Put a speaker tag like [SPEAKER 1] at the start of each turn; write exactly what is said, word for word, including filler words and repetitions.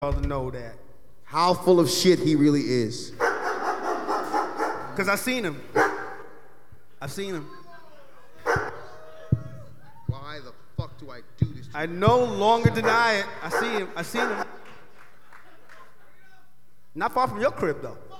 [SPEAKER 1] y'all to know that.
[SPEAKER 2] How full of shit he really is.
[SPEAKER 1] Because I seen him. I've seen him.
[SPEAKER 2] Why the fuck do I do this to
[SPEAKER 1] I
[SPEAKER 2] you?
[SPEAKER 1] no longer deny it. I see him. I seen him. Not far from your crib, though.